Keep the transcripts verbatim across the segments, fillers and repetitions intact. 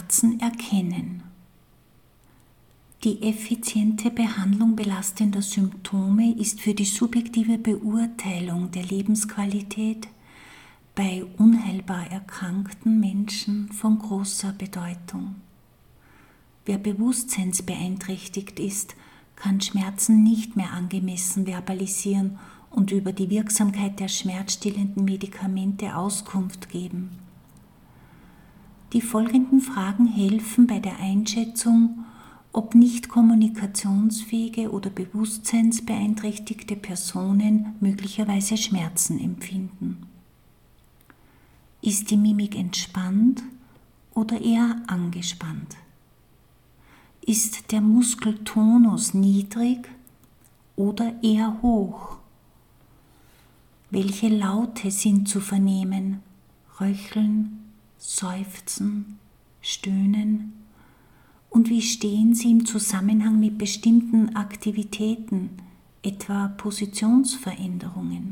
Schmerzen erkennen. Die effiziente Behandlung belastender Symptome ist für die subjektive Beurteilung der Lebensqualität bei unheilbar erkrankten Menschen von großer Bedeutung. Wer bewusstseinsbeeinträchtigt ist, kann Schmerzen nicht mehr angemessen verbalisieren und über die Wirksamkeit der schmerzstillenden Medikamente Auskunft geben. Die folgenden Fragen helfen bei der Einschätzung, ob nicht kommunikationsfähige oder bewusstseinsbeeinträchtigte Personen möglicherweise Schmerzen empfinden. Ist die Mimik entspannt oder eher angespannt? Ist der Muskeltonus niedrig oder eher hoch? Welche Laute sind zu vernehmen? Röcheln, Seufzen, Stöhnen? Und wie stehen sie im Zusammenhang mit bestimmten Aktivitäten, etwa Positionsveränderungen?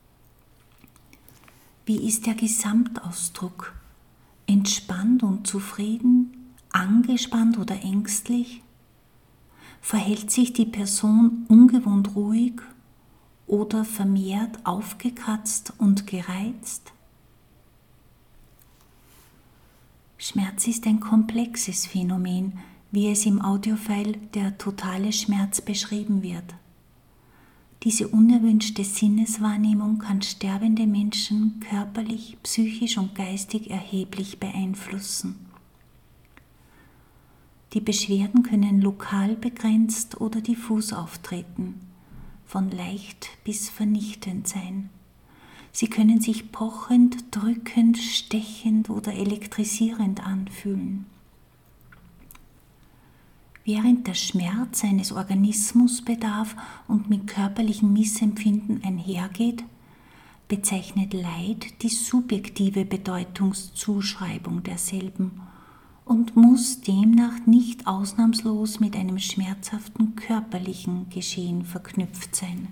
Wie ist der Gesamtausdruck? Entspannt und zufrieden, angespannt oder ängstlich? Verhält sich die Person ungewohnt ruhig oder vermehrt aufgekratzt und gereizt? Schmerz ist ein komplexes Phänomen, wie es im Audiofile Der totale Schmerz beschrieben wird. Diese unerwünschte Sinneswahrnehmung kann sterbende Menschen körperlich, psychisch und geistig erheblich beeinflussen. Die Beschwerden können lokal begrenzt oder diffus auftreten, von leicht bis vernichtend sein. Sie können sich pochend, drückend, stechend oder elektrisierend anfühlen. Während der Schmerz eines Organismusbedarf und mit körperlichem Missempfinden einhergeht, bezeichnet Leid die subjektive Bedeutungszuschreibung derselben und muss demnach nicht ausnahmslos mit einem schmerzhaften körperlichen Geschehen verknüpft sein.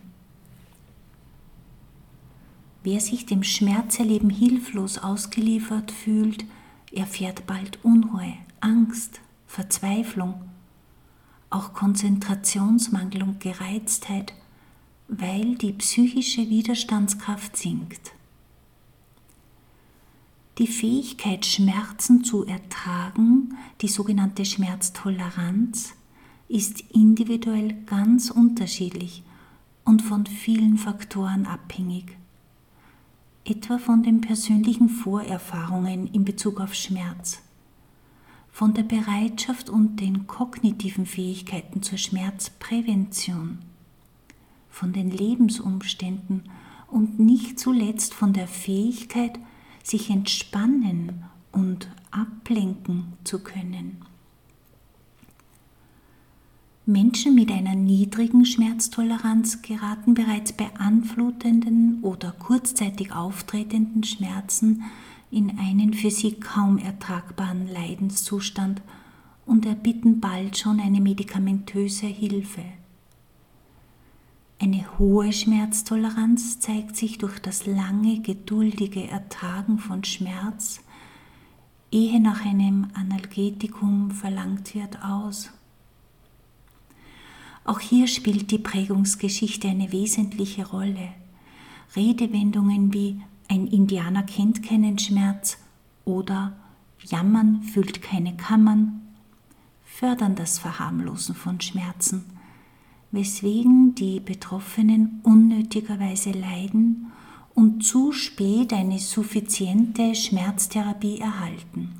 Wer sich dem Schmerzerleben hilflos ausgeliefert fühlt, erfährt bald Unruhe, Angst, Verzweiflung, auch Konzentrationsmangel und Gereiztheit, weil die psychische Widerstandskraft sinkt. Die Fähigkeit, Schmerzen zu ertragen, die sogenannte Schmerztoleranz, ist individuell ganz unterschiedlich und von vielen Faktoren abhängig. Etwa von den persönlichen Vorerfahrungen in Bezug auf Schmerz, von der Bereitschaft und den kognitiven Fähigkeiten zur Schmerzprävention, von den Lebensumständen und nicht zuletzt von der Fähigkeit, sich entspannen und ablenken zu können. Menschen mit einer niedrigen Schmerztoleranz geraten bereits bei anflutenden oder kurzzeitig auftretenden Schmerzen in einen für sie kaum ertragbaren Leidenszustand und erbitten bald schon eine medikamentöse Hilfe. Eine hohe Schmerztoleranz zeigt sich durch das lange, geduldige Ertragen von Schmerz, ehe nach einem Analgetikum verlangt wird, aus. Auch hier spielt die Prägungsgeschichte eine wesentliche Rolle. Redewendungen wie „ein Indianer kennt keinen Schmerz“ oder „Jammern füllt keine Kammern“ fördern das Verharmlosen von Schmerzen, weswegen die Betroffenen unnötigerweise leiden und zu spät eine suffiziente Schmerztherapie erhalten.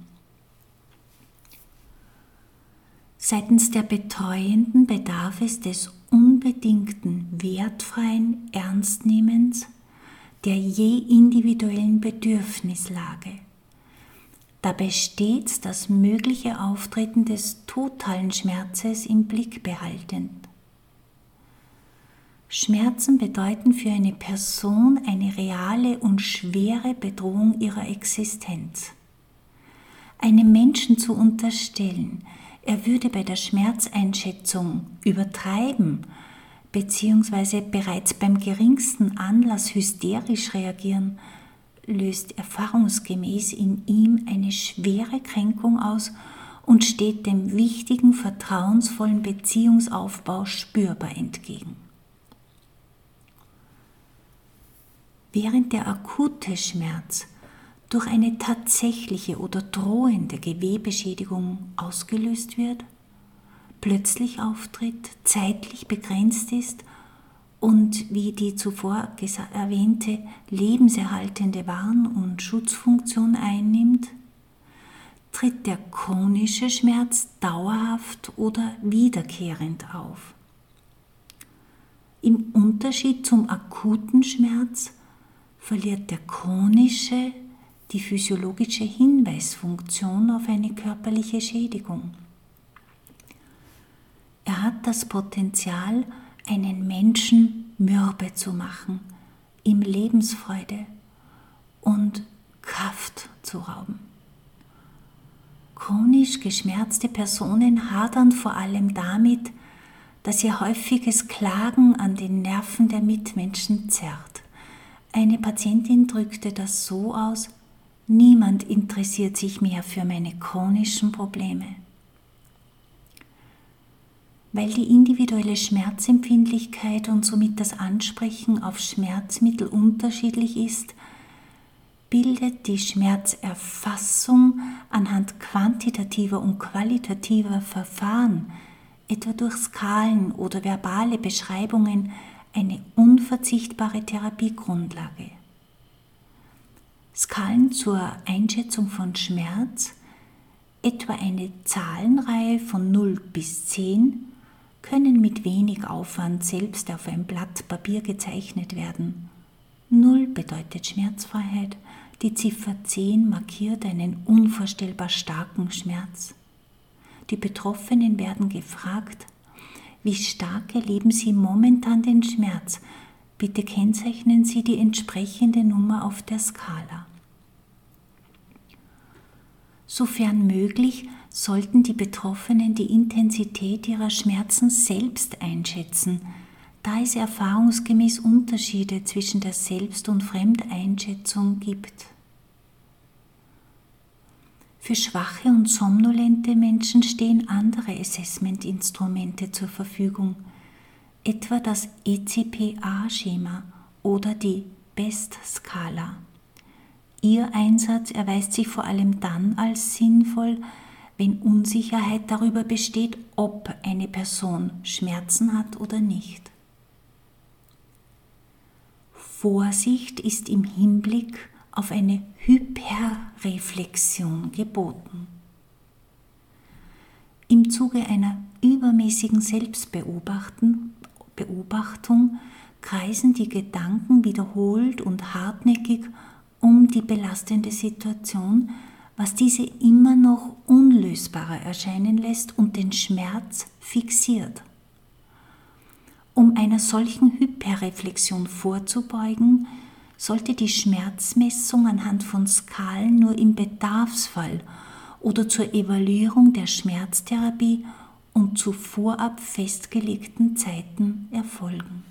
Seitens der Betreuenden bedarf es des unbedingten, wertfreien Ernstnehmens der je individuellen Bedürfnislage. Dabei stets das mögliche Auftreten des totalen Schmerzes im Blick behaltend. Schmerzen bedeuten für eine Person eine reale und schwere Bedrohung ihrer Existenz. Einem Menschen zu unterstellen, er würde bei der Schmerzeinschätzung übertreiben bzw. bereits beim geringsten Anlass hysterisch reagieren, löst erfahrungsgemäß in ihm eine schwere Kränkung aus und steht dem wichtigen, vertrauensvollen Beziehungsaufbau spürbar entgegen. Während der akute Schmerz durch eine tatsächliche oder drohende Gewebeschädigung ausgelöst wird, plötzlich auftritt, zeitlich begrenzt ist und wie die zuvor erwähnte lebenserhaltende Warn- und Schutzfunktion einnimmt, tritt der chronische Schmerz dauerhaft oder wiederkehrend auf. Im Unterschied zum akuten Schmerz verliert der chronische die physiologische Hinweisfunktion auf eine körperliche Schädigung. Er hat das Potenzial, einen Menschen mürbe zu machen, ihm Lebensfreude und Kraft zu rauben. Chronisch geschmerzte Personen hadern vor allem damit, dass ihr häufiges Klagen an den Nerven der Mitmenschen zerrt. Eine Patientin drückte das so aus: Niemand interessiert sich mehr für meine chronischen Probleme. Weil die individuelle Schmerzempfindlichkeit und somit das Ansprechen auf Schmerzmittel unterschiedlich ist, bildet die Schmerzerfassung anhand quantitativer und qualitativer Verfahren, etwa durch Skalen oder verbale Beschreibungen, eine unverzichtbare Therapiegrundlage. Skalen zur Einschätzung von Schmerz, etwa eine Zahlenreihe von null bis zehn, können mit wenig Aufwand selbst auf ein Blatt Papier gezeichnet werden. null bedeutet Schmerzfreiheit, die Ziffer zehn markiert einen unvorstellbar starken Schmerz. Die Betroffenen werden gefragt: Wie stark erleben Sie momentan den Schmerz? Bitte kennzeichnen Sie die entsprechende Nummer auf der Skala. Sofern möglich, sollten die Betroffenen die Intensität ihrer Schmerzen selbst einschätzen, da es erfahrungsgemäß Unterschiede zwischen der Selbst- und Fremdeinschätzung gibt. Für schwache und somnolente Menschen stehen andere Assessment-Instrumente zur Verfügung, etwa das E C P A-Schema oder die BEST-Skala. Ihr Einsatz erweist sich vor allem dann als sinnvoll, wenn Unsicherheit darüber besteht, ob eine Person Schmerzen hat oder nicht. Vorsicht ist im Hinblick auf eine Hyperreflexion geboten. Im Zuge einer übermäßigen Selbstbeobachtung kreisen die Gedanken wiederholt und hartnäckig um die belastende Situation, was diese immer noch unlösbarer erscheinen lässt und den Schmerz fixiert. Um einer solchen Hyperreflexion vorzubeugen, sollte die Schmerzmessung anhand von Skalen nur im Bedarfsfall oder zur Evaluierung der Schmerztherapie und zu vorab festgelegten Zeiten erfolgen.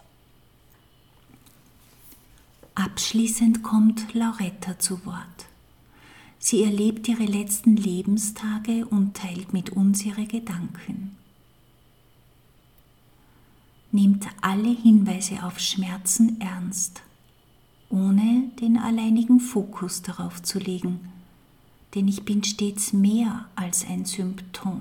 Abschließend kommt Lauretta zu Wort. Sie erlebt ihre letzten Lebenstage und teilt mit uns ihre Gedanken. Nehmt alle Hinweise auf Schmerzen ernst, ohne den alleinigen Fokus darauf zu legen, denn ich bin stets mehr als ein Symptom.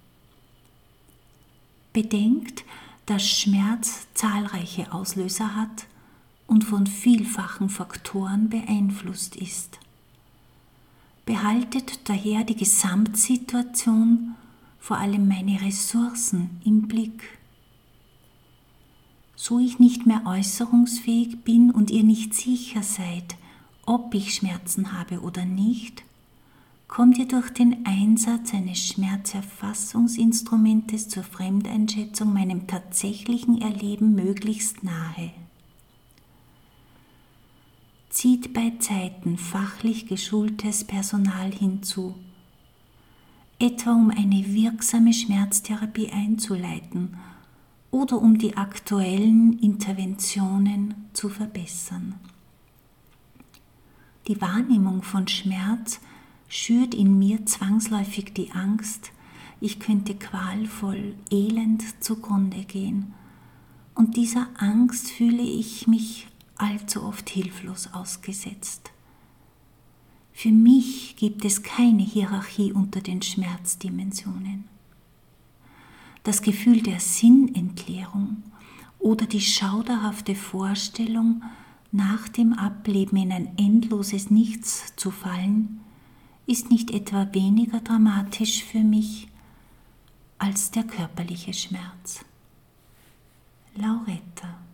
Bedenkt, dass Schmerz zahlreiche Auslöser hat und von vielfachen Faktoren beeinflusst ist. Behaltet daher die Gesamtsituation, vor allem meine Ressourcen, im Blick. So ich nicht mehr äußerungsfähig bin und ihr nicht sicher seid, ob ich Schmerzen habe oder nicht, kommt ihr durch den Einsatz eines Schmerzerfassungsinstrumentes zur Fremdeinschätzung meinem tatsächlichen Erleben möglichst nahe. Zieht bei Zeiten fachlich geschultes Personal hinzu, etwa um eine wirksame Schmerztherapie einzuleiten oder um die aktuellen Interventionen zu verbessern. Die Wahrnehmung von Schmerz schürt in mir zwangsläufig die Angst, ich könnte qualvoll, elend zugrunde gehen. Und dieser Angst fühle ich mich allzu oft hilflos ausgesetzt. Für mich gibt es keine Hierarchie unter den Schmerzdimensionen. Das Gefühl der Sinnentleerung oder die schauderhafte Vorstellung, nach dem Ableben in ein endloses Nichts zu fallen, ist nicht etwa weniger dramatisch für mich als der körperliche Schmerz. Lauretta.